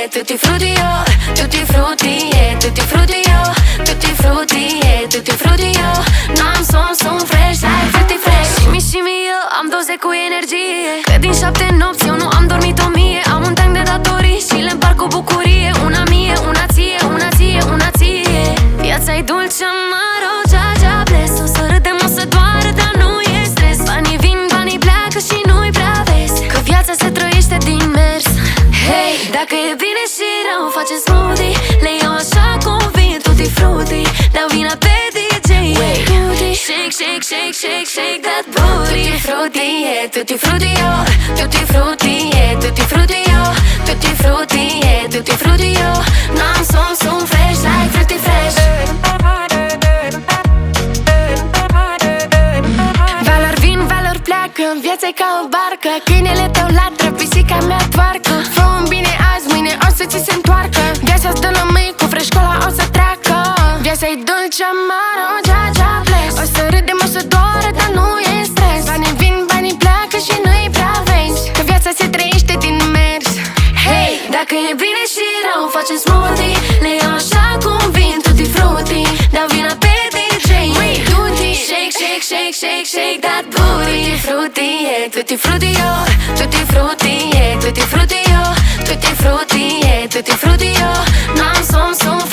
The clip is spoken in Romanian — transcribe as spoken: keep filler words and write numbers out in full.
tutti frutti, yo. Tutti frutti, yeah, tutti frutti, yo. Tutti frutti, yeah, tutti frutti, yo. N-am somn, sunt fresh, like frutti fresh. Shimi, shimi, eu am doze cu energie. Că din șapte nopți eu nu am dormit o mie. Am un tank de datorii și le împart cu bucurie. Una mie, una ție, una ție, una ție. Viața-i dulce, amaro, Jaja bless. O să râdem, o să doară, dar nu e stres. Banii vin, banii pleacă și nu-i prea vezi că viața se trăiește din mers. Hey, dacă e bine și rău, facem smoothie. Le iau așa cum vin, tutti frutti. Dau vina pe D J. Shake, shake, shake, shake, shake that booty. Tutti frutti, yeah, tutti frutti, yo. Tutti frutti, yeah, tutti frutti, yo. Tutti frutti, yeah, tutti frutti, yo. N-am somn, sunt fresh, like frutti fresh. Valori vin, valori pleacă. Viața-i ca o barcă. Câinele tău latră, pisica mea toarcă. Fă-mi bine azi, mâine o să ți se întoarcă. Viața-ți dă lămâi, cu fresh cola o să treacă. Viața-i dulce, amaro, Jaja bless. O să râdem, o să doară, dar nu e stres. Banii vin, banii pleacă și nu-i prea vezi că viața se trăiește din mers. Hey, dacă e bine și rău, facem smoothie. Le iau așa cum vin, tutti frutti. Dau vina pe D J. Tutti, shake, shake, shake, shake, shake that booty. Tutti frutti, yeah, tutti frutti, yo. Tutti frutti, yeah, tutti frutti, yo. Tutti frutti, yeah, tutti frutti, yo. N-am somn, sunt